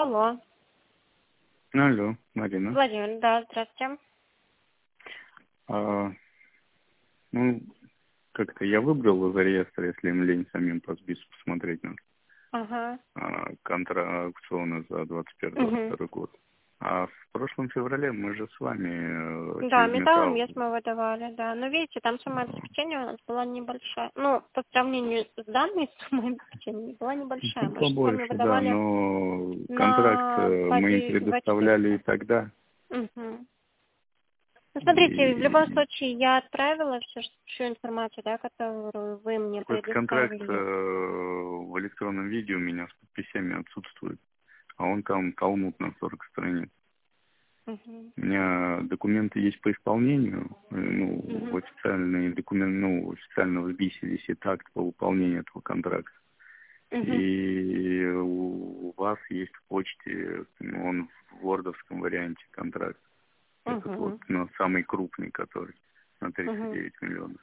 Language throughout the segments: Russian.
Алло. Алло, Марина. Владимир, да, здравствуйте. Ну, как-то я выбрал из реестра, если им лень самим по списку посмотреть на Ага. контракционы за 21-22 год. А в прошлом феврале мы же с вами Да, через металлом металл. вес мы выдавали, да. Но видите, там сумма обеспечения у нас была небольшая. Ну, по сравнению с данной суммой обеспечения была небольшая. Чуть Мы же с вами побольше, да, выдавали но контракт на мы им предоставляли и 2400. тогда. Угу. Ну, смотрите, в любом И случае я отправила всю информацию, да, которую вы мне просто контракт предоставили. в электронном виде у меня с подписями отсутствует, а он там талмуд на 40 страниц. Угу. У меня документы есть по исполнению, ну, в Угу. официальный документ, ну, официально в БИСе висит акт по выполнению этого контракта. Угу. И у вас есть в почте, ну, он в вордовском варианте контракт. Этот вот, Угу. ну, самый крупный, который на Угу. 39 миллионов.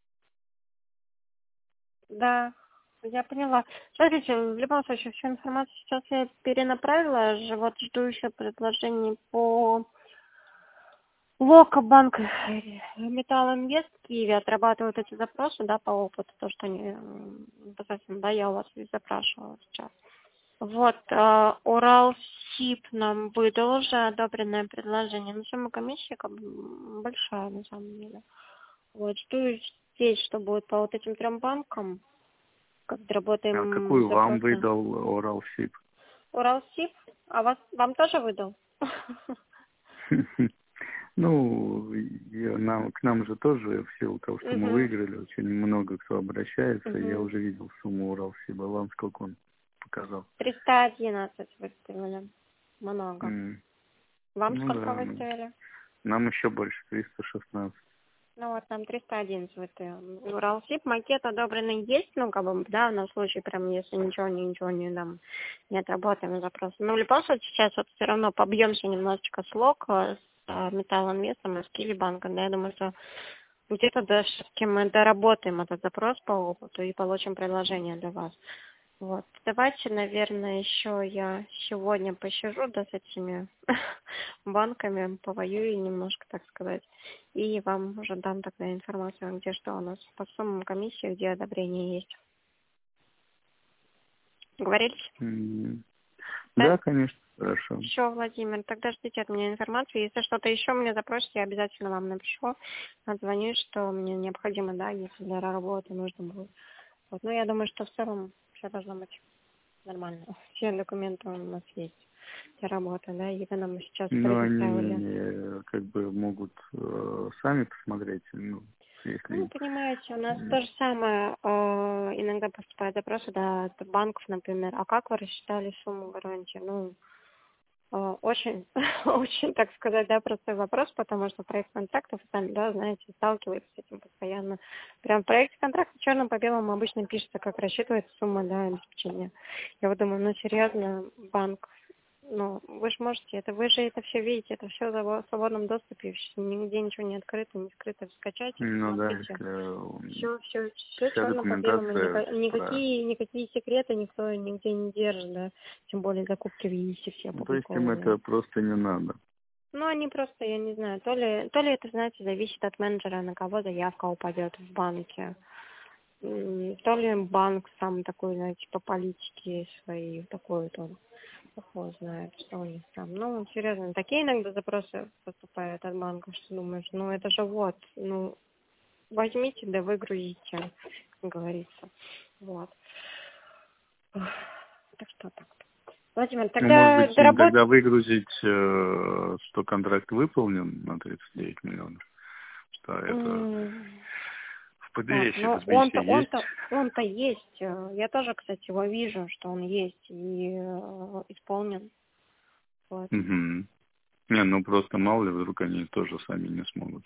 Да, я поняла. Смотрите, в любом случае, всю информацию сейчас я перенаправила, вот жду еще предложений по Локобанк Металлинвест в Киеве отрабатывают эти запросы, да, по опыту, то, что они непосредственно, да, я у вас и запрашивала сейчас. Вот, Уралсиб нам выдал уже одобренное предложение, но сумма комиссии как бы большая на самом деле. Вот, жду здесь, что будет по вот этим трем банкам, как А работаем какую с вам запросом. выдал Уралсиб? Уралсиб, а вам тоже выдал? Ну, к нам же тоже, в силу того, что мы Угу, выиграли, очень много кто обращается. Я угу. уже видел сумму Уралсиба. Вам сколько он показал? 311 выставили. Много. М. Вам Ну сколько да, ну, выставили? нам еще больше, 316. Ну вот, нам 311 выставили. Уралсиб, макет одобренный есть, ну, как бы, да, на случай, прям, если ничего не дам, не отработаем запрос. Но в любом случае, сейчас вот все равно побьемся немножечко с ЛОК, с Металлинвестом и с Киевбанком, да, я думаю, что где-то даже мы доработаем этот запрос по опыту и получим предложение для вас. Вот. Давайте, наверное, еще я сегодня посижу, да, с этими банками, повоюю немножко, так сказать, и вам уже дам тогда информацию, где что у нас по суммам комиссии, где одобрение есть. Говорились? М. Да? Да, конечно, хорошо. Все, Владимир, тогда ждите от меня информацию. Если что-то еще мне запросите, я обязательно вам напишу, отзвоню, что мне необходимо, да, если для работы нужно будет. Вот. Ну, я думаю, что в целом все должно быть нормально. Все документы у нас есть для работы, да, и вы нам сейчас Но предоставили. они как бы могут сами посмотреть, ну, Ну, если... понимаете, у нас то же самое, иногда поступают запросы, да, от банков, например, а как вы рассчитали сумму гарантии? Ну, очень, очень, так сказать, да, простой вопрос, потому что проект контрактов, вы сами, да, знаете, сталкиваетесь с этим постоянно. Прям в проекте контракта черным по белому обычно пишется, как рассчитывается сумма, да, обеспечения. Я вот думаю, ну, серьезно, банк, ну, вы же можете, вы же это все видите, это все в свободном доступе, нигде ничего не открыто, не скрыто, скачайте, Ну да, посмотрите. если Все вся черным по белому, документация про... никакие секреты никто нигде не держит, да, тем более закупки в ЕИСе все Ну, то есть им опубликованы. это просто не надо. Ну, они просто, я не знаю, то ли это, знаете, зависит от менеджера, на кого заявка упадет в банке. То ли банк сам такой, знаете, по политике своей, такой вот он, такой знает, что у них там. Ну, серьезно, такие иногда запросы поступают от банка, что думаешь, ну, это же вот, ну, возьмите, да выгрузите, как говорится. Вот. Так что так. Владимир, Ну, может тогда быть, им доработать. тогда выгрузить, что контракт выполнен на 39 миллионов, что это в Так, PDF ну в СБИСе есть. он-то есть. Я тоже, кстати, его вижу, что он есть и исполнен. Вот. Угу. Не, ну просто мало ли, вдруг они тоже сами не смогут.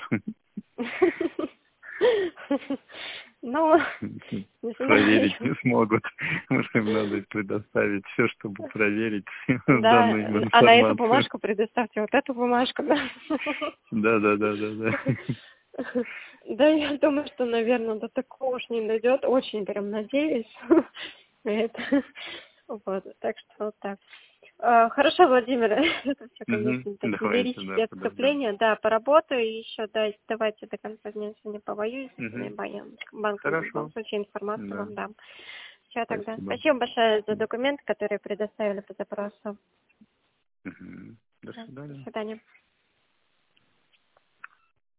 Ну, не знаю. Проверить не смогут. Может, им надо предоставить все, чтобы проверить Да, данную им а на эту информацию. бумажку предоставьте вот эту бумажку, да? Да, да, да, да, да. Да, я думаю, что, наверное, до такого уж не дойдет. Очень прям надеюсь. Это. Вот, так что вот так. Хорошо, Владимир, это все, Угу. конечно, такие Давайте, да, лирические подождем. отступления. Да, поработаю и еще, да, давайте до конца дня сегодня повоюю с этими Угу. банками. В любом Хорошо. случае информацию Да, вам дам. Все тогда. спасибо. Спасибо большое за документы, которые предоставили по запросу. Угу. До Да, до свидания. свидания.